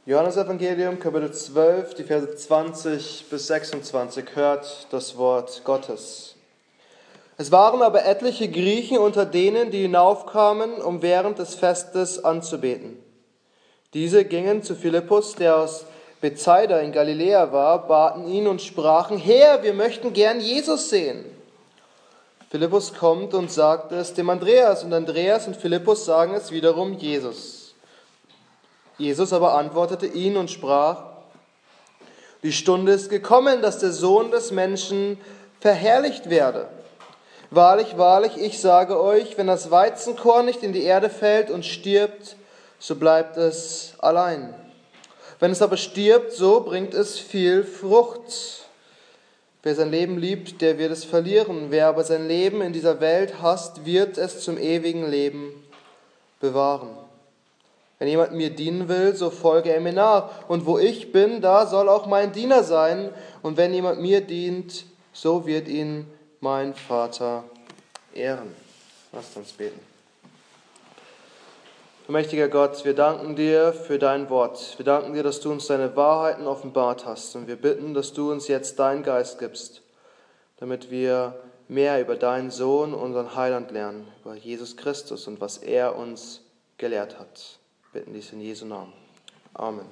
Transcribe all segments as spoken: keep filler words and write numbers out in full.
Johannesevangelium, Kapitel zwölf, die Verse zwanzig bis sechsundzwanzig, hört das Wort Gottes. Es waren aber etliche Griechen unter denen, die hinaufkamen, um während des Festes anzubeten. Diese gingen zu Philippus, der aus Bethsaida in Galiläa war, baten ihn und sprachen: Herr, wir möchten gern Jesus sehen. Philippus kommt und sagt es dem Andreas, und Andreas und Philippus sagen es wiederum Jesus. Jesus aber antwortete ihn und sprach: Die Stunde ist gekommen, dass der Sohn des Menschen verherrlicht werde. Wahrlich, wahrlich, ich sage euch, wenn das Weizenkorn nicht in die Erde fällt und stirbt, so bleibt es allein. Wenn es aber stirbt, so bringt es viel Frucht. Wer sein Leben liebt, der wird es verlieren. Wer aber sein Leben in dieser Welt hasst, wird es zum ewigen Leben bewahren. Wenn jemand mir dienen will, so folge er mir nach. Und wo ich bin, da soll auch mein Diener sein. Und wenn jemand mir dient, so wird ihn mein Vater ehren. Lasst uns beten. Mächtiger Gott, wir danken dir für dein Wort. Wir danken dir, dass du uns deine Wahrheiten offenbart hast. Und wir bitten, dass du uns jetzt deinen Geist gibst, damit wir mehr über deinen Sohn, unseren Heiland, lernen, über Jesus Christus und was er uns gelehrt hat. Wir bitten dies in Jesu Namen. Amen.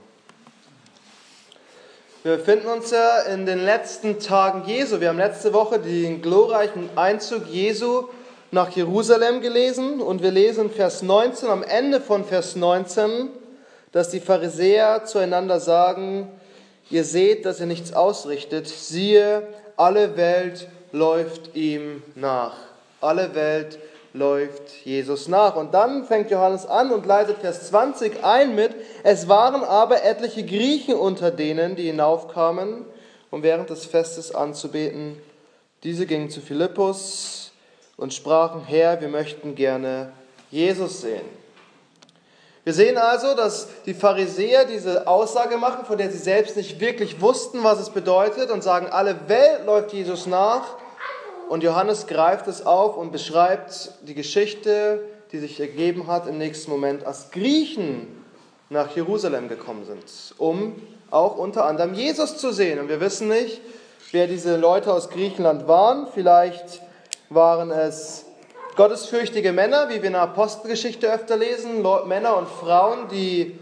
Wir befinden uns ja in den letzten Tagen Jesu. Wir haben letzte Woche den glorreichen Einzug Jesu nach Jerusalem gelesen und wir lesen Vers neunzehn, am Ende von Vers neunzehn, dass die Pharisäer zueinander sagen: Ihr seht, dass er nichts ausrichtet. Siehe, alle Welt läuft ihm nach. Alle Welt läuft Jesus nach. Und dann fängt Johannes an und leitet Vers zwanzig ein mit: Es waren aber etliche Griechen unter denen, die hinaufkamen, um während des Festes anzubeten. Diese gingen zu Philippus und sprachen: Herr, wir möchten gerne Jesus sehen. Wir sehen also, dass die Pharisäer diese Aussage machen, von der sie selbst nicht wirklich wussten, was es bedeutet, und sagen, alle Welt läuft Jesus nach. Und Johannes greift es auf und beschreibt die Geschichte, die sich ergeben hat im nächsten Moment, als Griechen nach Jerusalem gekommen sind, um auch unter anderem Jesus zu sehen. Und wir wissen nicht, wer diese Leute aus Griechenland waren. Vielleicht waren es gottesfürchtige Männer, wie wir in der Apostelgeschichte öfter lesen, Männer und Frauen, die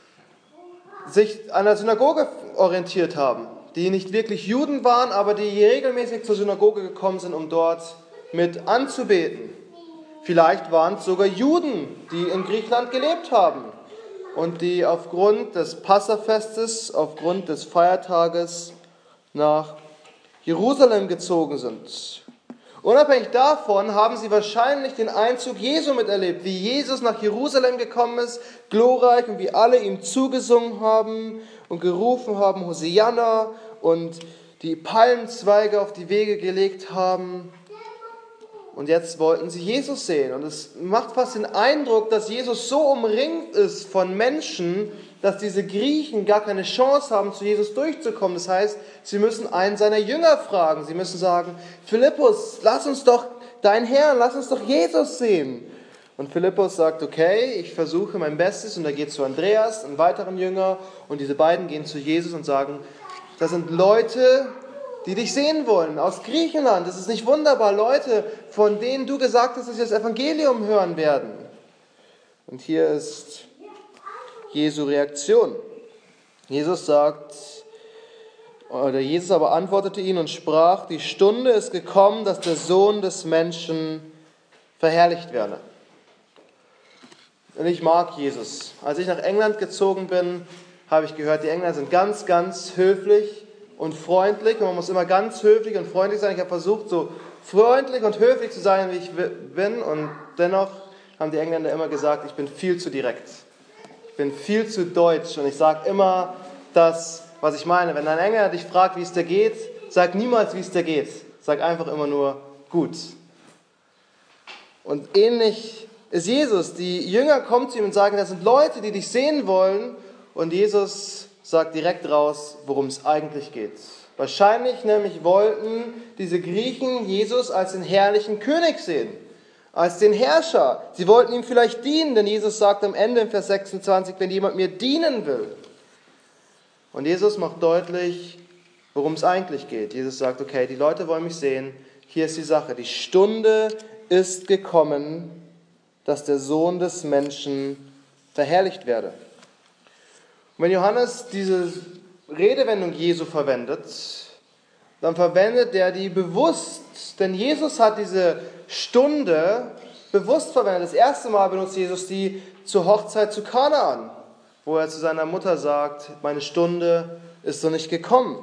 sich an der Synagoge orientiert haben, die nicht wirklich Juden waren, aber die regelmäßig zur Synagoge gekommen sind, um dort mit anzubeten. Vielleicht waren es sogar Juden, die in Griechenland gelebt haben und die aufgrund des Passafestes, aufgrund des Feiertages nach Jerusalem gezogen sind. Unabhängig davon haben sie wahrscheinlich den Einzug Jesu miterlebt, wie Jesus nach Jerusalem gekommen ist, glorreich, und wie alle ihm zugesungen haben und gerufen haben, Hosianna, und die Palmzweige auf die Wege gelegt haben. Und jetzt wollten sie Jesus sehen. Und es macht fast den Eindruck, dass Jesus so umringt ist von Menschen, dass diese Griechen gar keine Chance haben, zu Jesus durchzukommen. Das heißt, sie müssen einen seiner Jünger fragen. Sie müssen sagen: Philippus, lass uns doch deinen Herrn, lass uns doch Jesus sehen. Und Philippus sagt: Okay, ich versuche mein Bestes. Und er geht zu Andreas, einem weiteren Jünger. Und diese beiden gehen zu Jesus und sagen: Das sind Leute, die dich sehen wollen, aus Griechenland. Das ist nicht wunderbar, Leute, von denen du gesagt hast, dass sie das Evangelium hören werden. Und hier ist Jesu Reaktion. Jesus sagt, oder Jesus aber antwortete ihnen und sprach: Die Stunde ist gekommen, dass der Sohn des Menschen verherrlicht werde. Und ich mag Jesus. Als ich nach England gezogen bin, habe ich gehört, die Engländer sind ganz, ganz höflich und freundlich. Und man muss immer ganz höflich und freundlich sein. Ich habe versucht, so freundlich und höflich zu sein, wie ich bin. Und dennoch haben die Engländer immer gesagt, ich bin viel zu direkt. Ich bin viel zu deutsch. Und ich sage immer das, was ich meine. Wenn ein Engländer dich fragt, wie es dir geht, sag niemals, wie es dir geht. Sag einfach immer nur, gut. Und ähnlich ist Jesus. Die Jünger kommen zu ihm und sagen, das sind Leute, die dich sehen wollen. Und Jesus sagt direkt raus, worum es eigentlich geht. Wahrscheinlich nämlich wollten diese Griechen Jesus als den herrlichen König sehen, als den Herrscher. Sie wollten ihm vielleicht dienen, denn Jesus sagt am Ende im Vers sechsundzwanzig, wenn jemand mir dienen will, Und Jesus macht deutlich, worum es eigentlich geht. Jesus sagt, okay, die Leute wollen mich sehen. Hier ist die Sache. Die Stunde ist gekommen, dass der Sohn des Menschen verherrlicht werde. Und wenn Johannes diese Redewendung Jesu verwendet, dann verwendet er die bewusst, denn Jesus hat diese Stunde bewusst verwendet. Das erste Mal benutzt Jesus die zur Hochzeit zu Kanaan, wo er zu seiner Mutter sagt, meine Stunde ist noch nicht gekommen.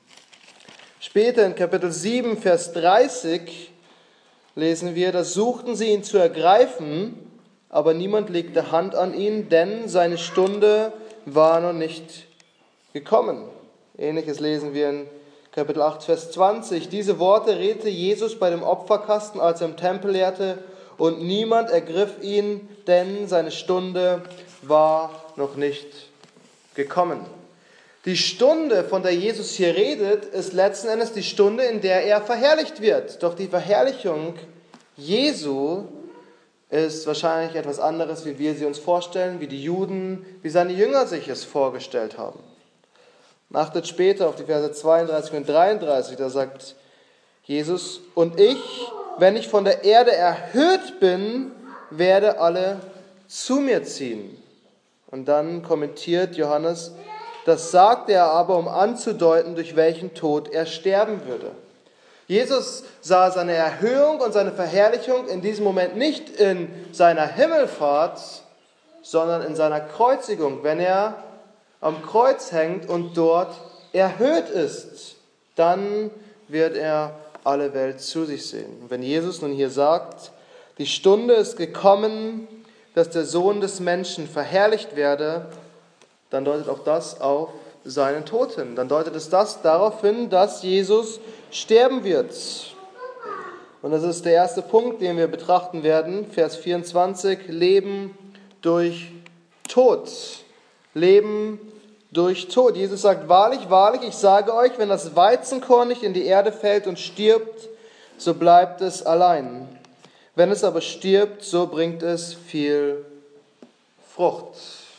Später in Kapitel sieben, Vers dreißig lesen wir, da suchten sie ihn zu ergreifen, aber niemand legte Hand an ihn, denn seine Stunde war noch nicht gekommen. Ähnliches lesen wir in Kapitel acht, Vers zwanzig. Diese Worte redete Jesus bei dem Opferkasten, als er im Tempel lehrte, und niemand ergriff ihn, denn seine Stunde war noch nicht gekommen. Die Stunde, von der Jesus hier redet, ist letzten Endes die Stunde, in der er verherrlicht wird. Doch die Verherrlichung Jesu ist wahrscheinlich etwas anderes, wie wir sie uns vorstellen, wie die Juden, wie seine Jünger sich es vorgestellt haben. Achtet später auf die Verse zweiunddreißig und dreiunddreißig, da sagt Jesus, und ich, wenn ich von der Erde erhöht bin, werde alle zu mir ziehen. Und dann kommentiert Johannes, das sagte er aber, um anzudeuten, durch welchen Tod er sterben würde. Jesus sah seine Erhöhung und seine Verherrlichung in diesem Moment nicht in seiner Himmelfahrt, sondern in seiner Kreuzigung, wenn er am Kreuz hängt und dort erhöht ist, dann wird er alle Welt zu sich sehen. Und wenn Jesus nun hier sagt, die Stunde ist gekommen, dass der Sohn des Menschen verherrlicht werde, dann deutet auch das auf seinen Tod hin. Dann deutet es das darauf hin, dass Jesus sterben wird. Und das ist der erste Punkt, den wir betrachten werden. Vers vierundzwanzig, Leben durch Tod. Leben durch Tod. Jesus sagt, wahrlich, wahrlich, ich sage euch, wenn das Weizenkorn nicht in die Erde fällt und stirbt, so bleibt es allein. Wenn es aber stirbt, so bringt es viel Frucht.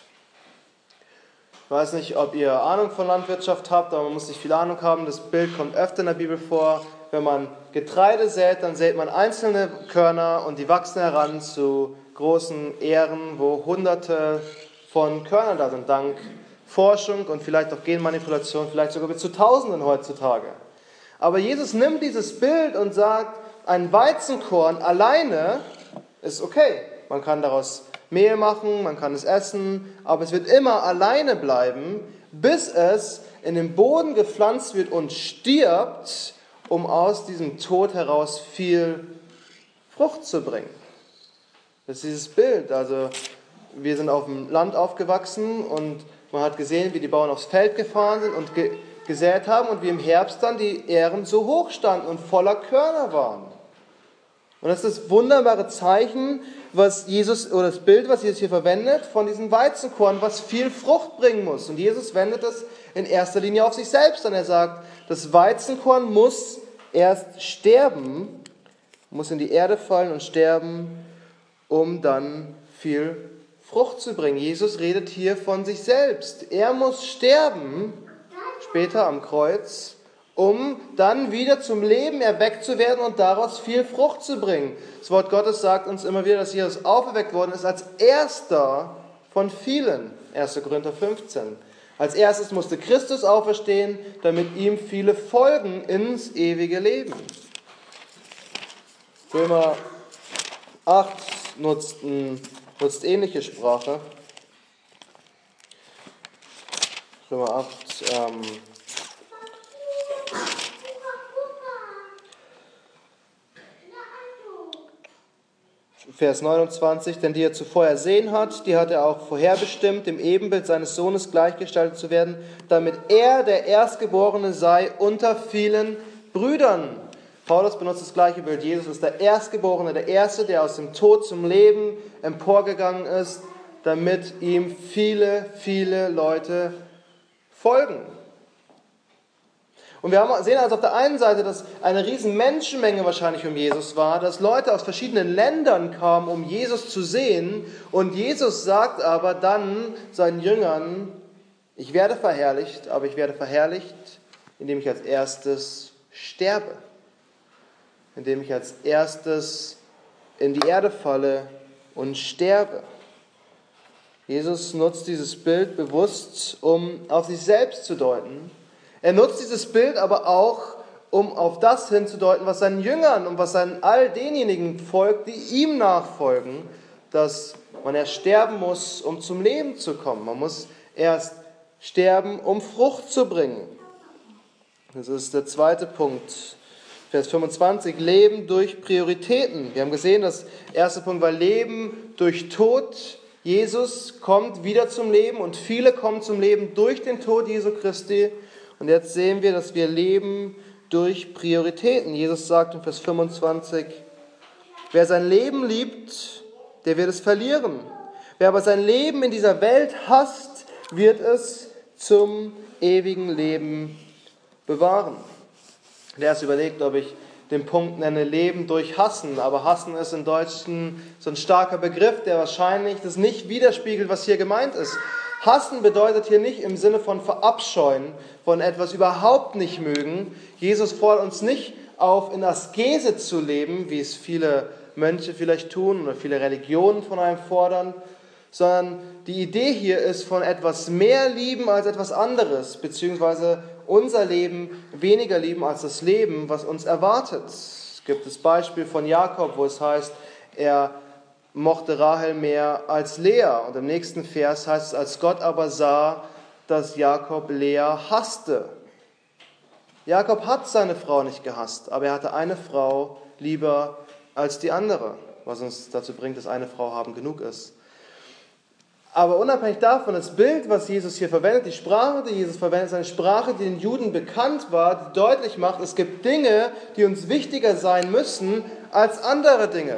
Ich weiß nicht, ob ihr Ahnung von Landwirtschaft habt, aber man muss nicht viel Ahnung haben. Das Bild kommt öfter in der Bibel vor. Wenn man Getreide sät, dann sät man einzelne Körner und die wachsen heran zu großen Ähren, wo hunderte von Körnern da sind, dank Forschung und vielleicht auch Genmanipulation, vielleicht sogar bis zu Tausenden heutzutage. Aber Jesus nimmt dieses Bild und sagt, ein Weizenkorn alleine ist okay. Man kann daraus Mehl machen, man kann es essen, aber es wird immer alleine bleiben, bis es in den Boden gepflanzt wird und stirbt, um aus diesem Tod heraus viel Frucht zu bringen. Das ist dieses Bild. Also wir sind auf dem Land aufgewachsen und man hat gesehen, wie die Bauern aufs Feld gefahren sind und ge- gesät haben und wie im Herbst dann die Ähren so hoch standen und voller Körner waren. Und das ist das wunderbare Zeichen, was Jesus, oder das Bild, was Jesus hier verwendet, von diesem Weizenkorn, was viel Frucht bringen muss. Und Jesus wendet das in erster Linie auf sich selbst an. Er sagt, das Weizenkorn muss erst sterben, muss in die Erde fallen und sterben, um dann viel Frucht zu bringen. Jesus redet hier von sich selbst. Er muss sterben, später am Kreuz, um dann wieder zum Leben erweckt zu werden und daraus viel Frucht zu bringen. Das Wort Gottes sagt uns immer wieder, dass Jesus auferweckt worden ist als erster von vielen. erster Korinther fünfzehn. Als erstes musste Christus auferstehen, damit ihm viele folgen ins ewige Leben. Römer acht nutzt, nutzt ähnliche Sprache. Römer acht, ähm, Vers neunundzwanzig, denn die er zuvor ersehen hat, die hat er auch vorherbestimmt, dem Ebenbild seines Sohnes gleichgestaltet zu werden, damit er der Erstgeborene sei unter vielen Brüdern. Paulus benutzt das gleiche Bild. Jesus ist der Erstgeborene, der Erste, der aus dem Tod zum Leben emporgegangen ist, damit ihm viele, viele Leute folgen. Und wir haben, sehen also auf der einen Seite, dass eine riesen Menschenmenge wahrscheinlich um Jesus war, dass Leute aus verschiedenen Ländern kamen, um Jesus zu sehen. Und Jesus sagt aber dann seinen Jüngern, Ich werde verherrlicht, aber ich werde verherrlicht, indem ich als erstes sterbe, indem ich als erstes in die Erde falle und sterbe. Jesus nutzt dieses Bild bewusst, um auf sich selbst zu deuten. Er nutzt dieses Bild aber auch, um auf das hinzudeuten, was seinen Jüngern und was seinen all denjenigen folgt, die ihm nachfolgen, dass man erst sterben muss, um zum Leben zu kommen. Man muss erst sterben, um Frucht zu bringen. Das ist der zweite Punkt. Vers fünfundzwanzig, Leben durch Prioritäten. Wir haben gesehen, das erste Punkt war Leben durch Tod. Jesus kommt wieder zum Leben und viele kommen zum Leben durch den Tod Jesu Christi. Und jetzt sehen wir, dass wir leben durch Prioritäten. Jesus sagt in Vers fünfundzwanzig, wer sein Leben liebt, der wird es verlieren. Wer aber sein Leben in dieser Welt hasst, wird es zum ewigen Leben bewahren. Der erst überlegt, ob ich den Punkt nenne, Leben durch Hassen. Aber Hassen ist im Deutschen so ein starker Begriff, der wahrscheinlich das nicht widerspiegelt, was hier gemeint ist. Hassen bedeutet hier nicht im Sinne von verabscheuen, von etwas überhaupt nicht mögen. Jesus fordert uns nicht auf, in Askese zu leben, wie es viele Mönche vielleicht tun oder viele Religionen von einem fordern, sondern die Idee hier ist von etwas mehr lieben als etwas anderes, beziehungsweise unser Leben weniger lieben als das Leben, was uns erwartet. Es gibt das Beispiel von Jakob, wo es heißt, er mochte Rahel mehr als Lea. Und im nächsten Vers heißt es, als Gott aber sah, dass Jakob Lea hasste. Jakob hat seine Frau nicht gehasst, aber er hatte eine Frau lieber als die andere, was uns dazu bringt, dass eine Frau haben genug ist. Aber unabhängig davon, das Bild, was Jesus hier verwendet, die Sprache, die Jesus verwendet, ist eine Sprache, die den Juden bekannt war, die deutlich macht, es gibt Dinge, die uns wichtiger sein müssen als andere Dinge.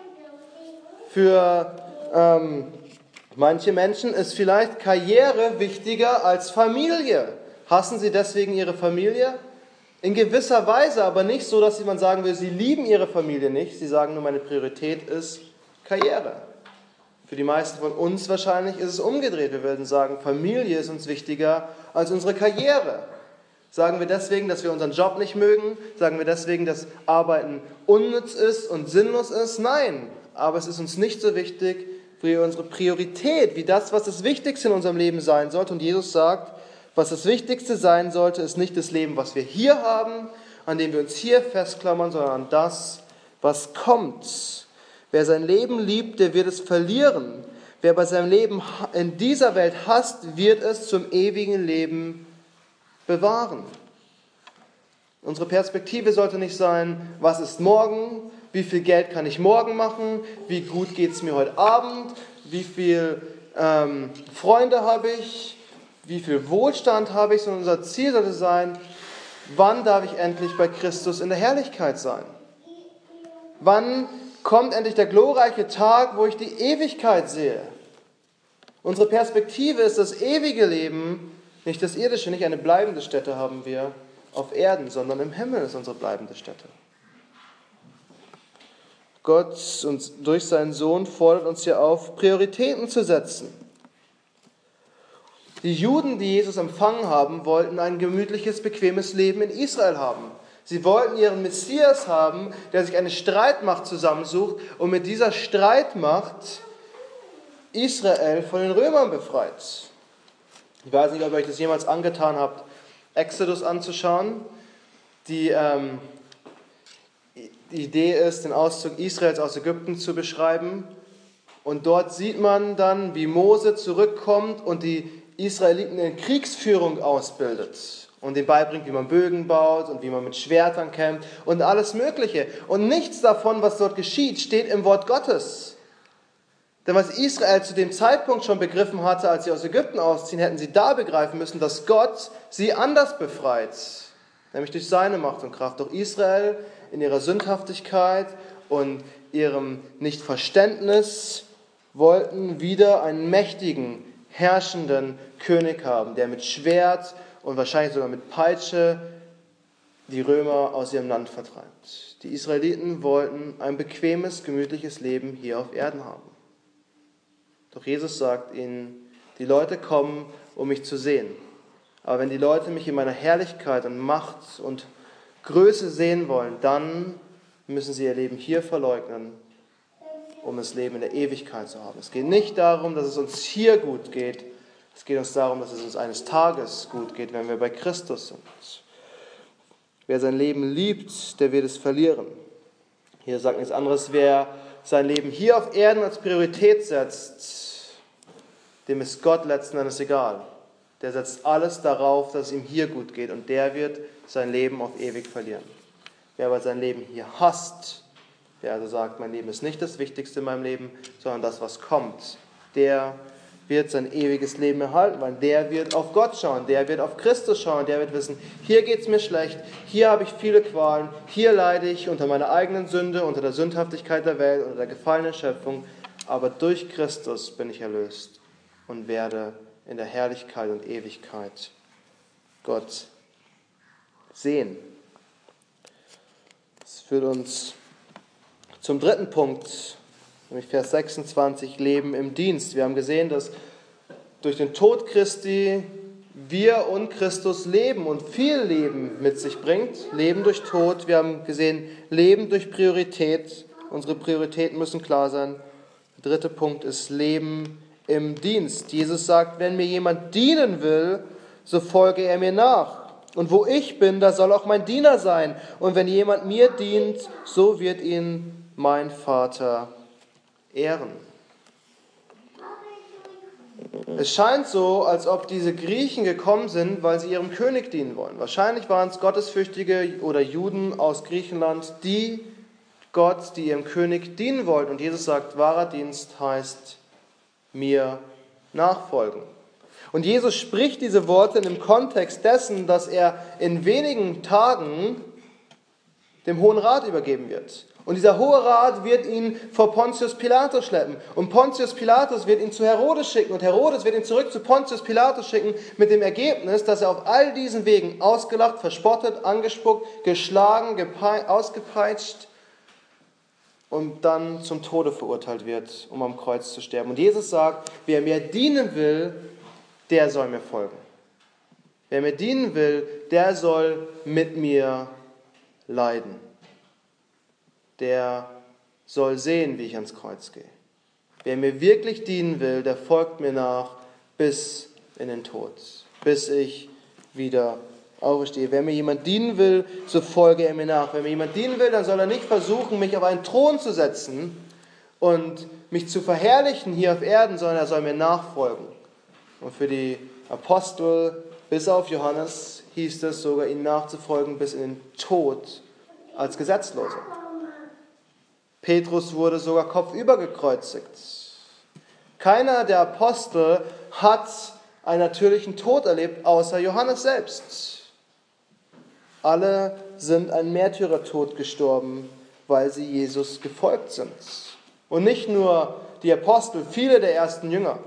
Für ähm, manche Menschen ist vielleicht Karriere wichtiger als Familie. Hassen sie deswegen ihre Familie? In gewisser Weise, aber nicht so, dass man sagen will, sie lieben ihre Familie nicht. Sie sagen nur, meine Priorität ist Karriere. Für die meisten von uns wahrscheinlich ist es umgedreht. Wir würden sagen, Familie ist uns wichtiger als unsere Karriere. Sagen wir deswegen, dass wir unseren Job nicht mögen? Sagen wir deswegen, dass Arbeiten unnütz ist und sinnlos ist? Nein, aber es ist uns nicht so wichtig wie unsere Priorität, wie das, was das Wichtigste in unserem Leben sein sollte. Und Jesus sagt, was das Wichtigste sein sollte, ist nicht das Leben, was wir hier haben, an dem wir uns hier festklammern, sondern an das, was kommt. Wer sein Leben liebt, der wird es verlieren. Wer bei seinem Leben in dieser Welt hasst, wird es zum ewigen Leben bewahren. Unsere Perspektive sollte nicht sein, was ist morgen, wie viel Geld kann ich morgen machen, wie gut geht es mir heute Abend, wie viele ähm, Freunde habe ich, wie viel Wohlstand habe ich, sondern unser Ziel sollte sein, wann darf ich endlich bei Christus in der Herrlichkeit sein? Wann kommt endlich der glorreiche Tag, wo ich die Ewigkeit sehe? Unsere Perspektive ist das ewige Leben, nicht das irdische, nicht eine bleibende Stätte haben wir auf Erden, sondern im Himmel ist unsere bleibende Stätte. Gott uns durch seinen Sohn fordert uns hier auf, Prioritäten zu setzen. Die Juden, die Jesus empfangen haben, wollten ein gemütliches, bequemes Leben in Israel haben. Sie wollten ihren Messias haben, der sich eine Streitmacht zusammensucht und mit dieser Streitmacht Israel von den Römern befreit. Ich weiß nicht, ob ihr euch das jemals angetan habt, Exodus anzuschauen. Die, ähm, die Idee ist, den Auszug Israels aus Ägypten zu beschreiben. Und dort sieht man dann, wie Mose zurückkommt und die Israeliten in Kriegsführung ausbildet und denen beibringt, wie man Bögen baut und wie man mit Schwertern kämpft und alles Mögliche. Und nichts davon, was dort geschieht, steht im Wort Gottes. Denn was Israel zu dem Zeitpunkt schon begriffen hatte, als sie aus Ägypten ausziehen, hätten sie da begreifen müssen, dass Gott sie anders befreit, nämlich durch seine Macht und Kraft. Doch Israel in ihrer Sündhaftigkeit und ihrem Nichtverständnis wollten wieder einen mächtigen, herrschenden König haben, der mit Schwert und wahrscheinlich sogar mit Peitsche die Römer aus ihrem Land vertreibt. Die Israeliten wollten ein bequemes, gemütliches Leben hier auf Erden haben. Doch Jesus sagt ihnen, Die Leute kommen, um mich zu sehen. Aber wenn die Leute mich in meiner Herrlichkeit und Macht und Größe sehen wollen, dann müssen sie ihr Leben hier verleugnen, um das Leben in der Ewigkeit zu haben. Es geht nicht darum, dass es uns hier gut geht. Es geht uns darum, dass es uns eines Tages gut geht, wenn wir bei Christus sind. Wer sein Leben liebt, der wird es verlieren. Hier sagt nichts anderes, wer sein Leben hier auf Erden als Priorität setzt, dem ist Gott letzten Endes egal. Der setzt alles darauf, dass es ihm hier gut geht und der wird sein Leben auf ewig verlieren. Wer aber sein Leben hier hasst, der also sagt, mein Leben ist nicht das Wichtigste in meinem Leben, sondern das, was kommt, der wird sein ewiges Leben erhalten, weil der wird auf Gott schauen, der wird auf Christus schauen, der wird wissen, hier geht es mir schlecht, hier habe ich viele Qualen, hier leide ich unter meiner eigenen Sünde, unter der Sündhaftigkeit der Welt, unter der gefallenen Schöpfung, aber durch Christus bin ich erlöst und werde in der Herrlichkeit und Ewigkeit Gott sehen. Das führt uns zum dritten Punkt, nämlich Vers sechsundzwanzig, Leben im Dienst. Wir haben gesehen, dass durch den Tod Christi wir und Christus leben und viel Leben mit sich bringt. Leben durch Tod. Wir haben gesehen, Leben durch Priorität. Unsere Prioritäten müssen klar sein. Der dritte Punkt ist Leben im Dienst. Jesus sagt, wenn mir jemand dienen will, so folge er mir nach. Und wo ich bin, da soll auch mein Diener sein. Und wenn jemand mir dient, so wird ihn mein Vater ehren. Es scheint so, als ob diese Griechen gekommen sind, weil sie ihrem König dienen wollen. Wahrscheinlich waren es Gottesfürchtige oder Juden aus Griechenland, die Gott, die ihrem König dienen wollten. Und Jesus sagt, wahrer Dienst heißt mir nachfolgen. Und Jesus spricht diese Worte in dem Kontext dessen, dass er in wenigen Tagen dem Hohen Rat übergeben wird. Und dieser Hohe Rat wird ihn vor Pontius Pilatus schleppen. Und Pontius Pilatus wird ihn zu Herodes schicken. Und Herodes wird ihn zurück zu Pontius Pilatus schicken mit dem Ergebnis, dass er auf all diesen Wegen ausgelacht, verspottet, angespuckt, geschlagen, gepei- ausgepeitscht und dann zum Tode verurteilt wird, um am Kreuz zu sterben. Und Jesus sagt, wer mir dienen will, der soll mir folgen. Wer mir dienen will, der soll mit mir leiden. Der soll sehen, wie ich ans Kreuz gehe. Wer mir wirklich dienen will, der folgt mir nach bis in den Tod, bis ich wieder auferstehe. Wer mir jemand dienen will, so folge er mir nach. Wenn mir jemand dienen will, dann soll er nicht versuchen, mich auf einen Thron zu setzen und mich zu verherrlichen hier auf Erden, sondern er soll mir nachfolgen. Und für die Apostel, bis auf Johannes, hieß es sogar, ihnen nachzufolgen bis in den Tod als Gesetzloser. Petrus wurde sogar kopfüber gekreuzigt. Keiner der Apostel hat einen natürlichen Tod erlebt, außer Johannes selbst. Alle sind einen Märtyrertod gestorben, weil sie Jesus gefolgt sind. Und nicht nur die Apostel, viele der ersten Jünger.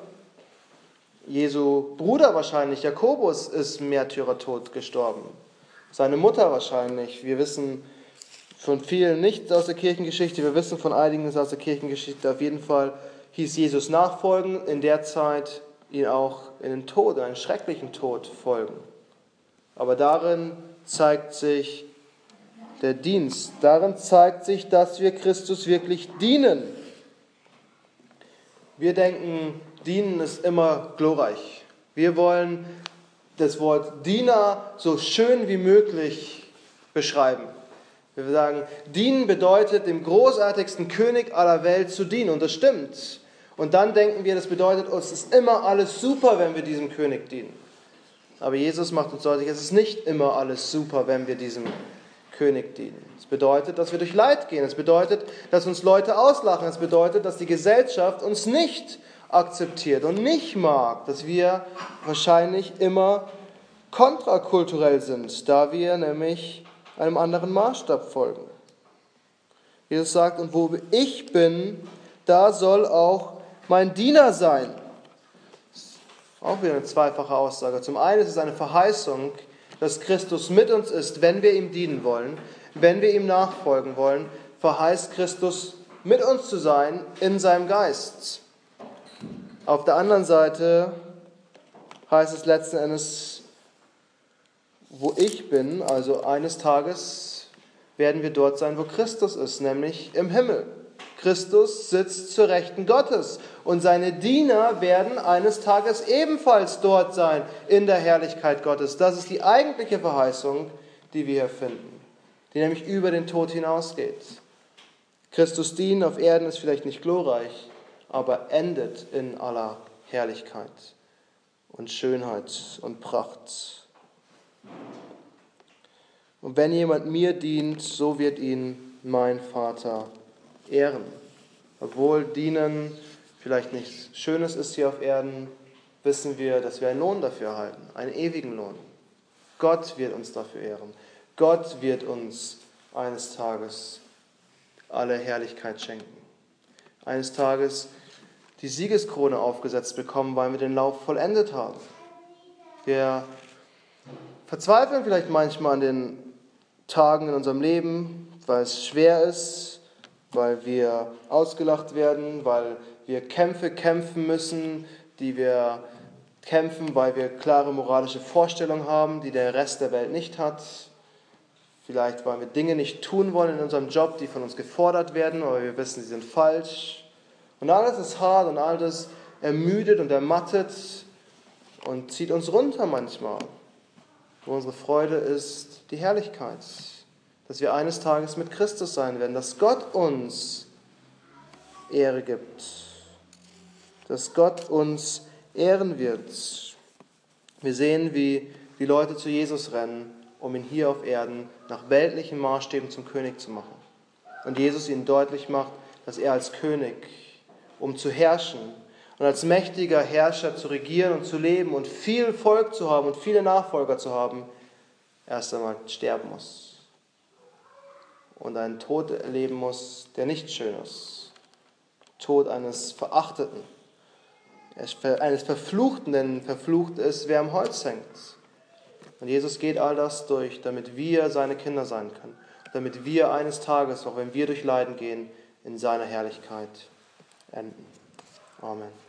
Jesu Bruder wahrscheinlich, Jakobus, ist Märtyrertod gestorben. Seine Mutter wahrscheinlich. Wir wissen von vielen nicht aus der Kirchengeschichte, wir wissen von einigen aus der Kirchengeschichte. Auf jeden Fall hieß Jesus nachfolgen, in der Zeit ihn auch in den Tod, in einen schrecklichen Tod folgen. Aber darin zeigt sich der Dienst, darin zeigt sich, dass wir Christus wirklich dienen. Wir denken, dienen ist immer glorreich. Wir wollen das Wort Diener so schön wie möglich beschreiben. Wir sagen, dienen bedeutet, dem großartigsten König aller Welt zu dienen. Und das stimmt. Und dann denken wir, das bedeutet, es ist immer alles super, wenn wir diesem König dienen. Aber Jesus macht uns deutlich, es ist nicht immer alles super, wenn wir diesem König dienen. Es bedeutet, dass wir durch Leid gehen. Es bedeutet, dass uns Leute auslachen. Es bedeutet, dass die Gesellschaft uns nicht akzeptiert und nicht mag. Dass wir wahrscheinlich immer kontrakulturell sind, da wir nämlich einem anderen Maßstab folgen. Jesus sagt, und wo ich bin, da soll auch mein Diener sein. Auch wieder eine zweifache Aussage. Zum einen ist es eine Verheißung, dass Christus mit uns ist, wenn wir ihm dienen wollen, wenn wir ihm nachfolgen wollen, verheißt Christus, mit uns zu sein in seinem Geist. Auf der anderen Seite heißt es letzten Endes, wo ich bin, also eines Tages werden wir dort sein, wo Christus ist, nämlich im Himmel. Christus sitzt zur Rechten Gottes und seine Diener werden eines Tages ebenfalls dort sein, in der Herrlichkeit Gottes. Das ist die eigentliche Verheißung, die wir hier finden, die nämlich über den Tod hinausgeht. Christus dienen auf Erden ist vielleicht nicht glorreich, aber endet in aller Herrlichkeit und Schönheit und Pracht. Und wenn jemand mir dient, so wird ihn mein Vater ehren. Obwohl Dienen vielleicht nichts Schönes ist hier auf Erden, wissen wir, dass wir einen Lohn dafür erhalten, einen ewigen Lohn. Gott wird uns dafür ehren. Gott wird uns eines Tages alle Herrlichkeit schenken. Eines Tages die Siegeskrone aufgesetzt bekommen, weil wir den Lauf vollendet haben. Wir verzweifeln vielleicht manchmal an den Tagen in unserem Leben, weil es schwer ist, weil wir ausgelacht werden, weil wir Kämpfe kämpfen müssen, die wir kämpfen, weil wir klare moralische Vorstellungen haben, die der Rest der Welt nicht hat. Vielleicht, weil wir Dinge nicht tun wollen in unserem Job, die von uns gefordert werden, aber wir wissen, sie sind falsch. Und alles ist hart und alles ermüdet und ermattet und zieht uns runter manchmal. Wo unsere Freude ist die Herrlichkeit, dass wir eines Tages mit Christus sein werden, dass Gott uns Ehre gibt, dass Gott uns ehren wird. Wir sehen, wie die Leute zu Jesus rennen, um ihn hier auf Erden nach weltlichen Maßstäben zum König zu machen. Und Jesus ihnen deutlich macht, dass er als König, um zu herrschen und als mächtiger Herrscher zu regieren und zu leben und viel Volk zu haben und viele Nachfolger zu haben, erst einmal sterben muss. Und einen Tod erleben muss, der nicht schön ist. Tod eines Verachteten, eines Verfluchten, denn verflucht ist, wer am Holz hängt. Und Jesus geht all das durch, damit wir seine Kinder sein können, damit wir eines Tages, auch wenn wir durch Leiden gehen, in seiner Herrlichkeit enden. Amen.